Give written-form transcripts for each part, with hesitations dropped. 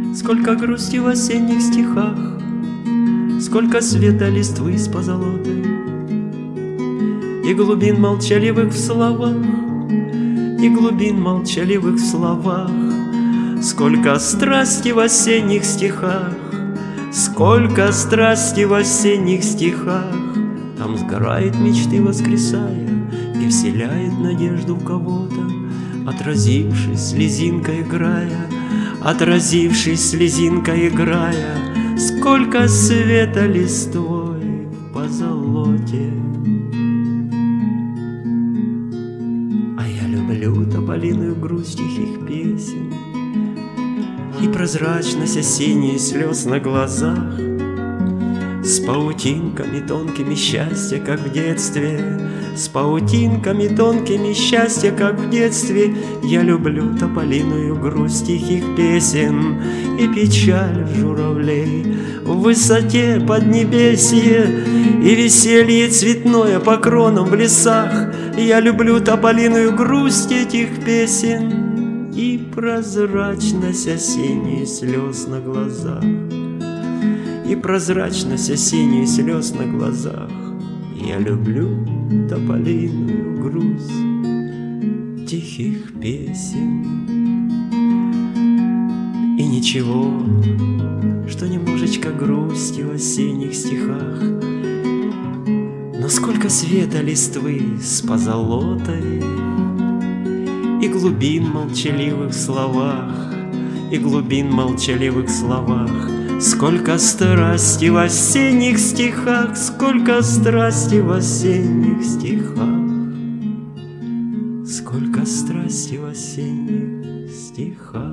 Сколько грусти в осенних стихах, сколько света листвы с позолотой, и глубин молчаливых в словах, и глубин молчаливых в словах. Сколько страсти в осенних стихах, сколько страсти в осенних стихах. Там сгорают мечты, воскресая, и вселяет надежду в кого-то, отразившись слезинкой играя, отразившись слезинкой играя. Сколько света листвой в позолоте. А я люблю тополиную грусть тихих песен и прозрачность осенней слез на глазах, с паутинками тонкими счастья, как в детстве, с паутинками тонкими счастья, как в детстве. Я люблю тополиную грусть тихих песен и печаль журавлей в высоте поднебесье, и веселье цветное по кронам в лесах. Я люблю тополиную грусть этих песен и прозрачность осенней слез на глазах, и прозрачность осенней слез на глазах. Я люблю тополиную грусть тихих песен. И ничего, что немножечко грусти в осенних стихах, но сколько света листвы с позолотой, и глубин молчаливых в словах, и глубин молчаливых в словах. Сколько страсти в осенних стихах, сколько страсти в осенних стихах, сколько страсти в осенних стихах.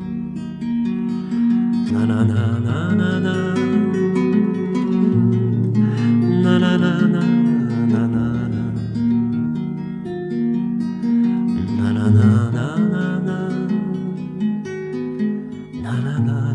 На-на-на-на-на-на, на-на-на-на-на-на, на-на-на-на-на, на-на-на.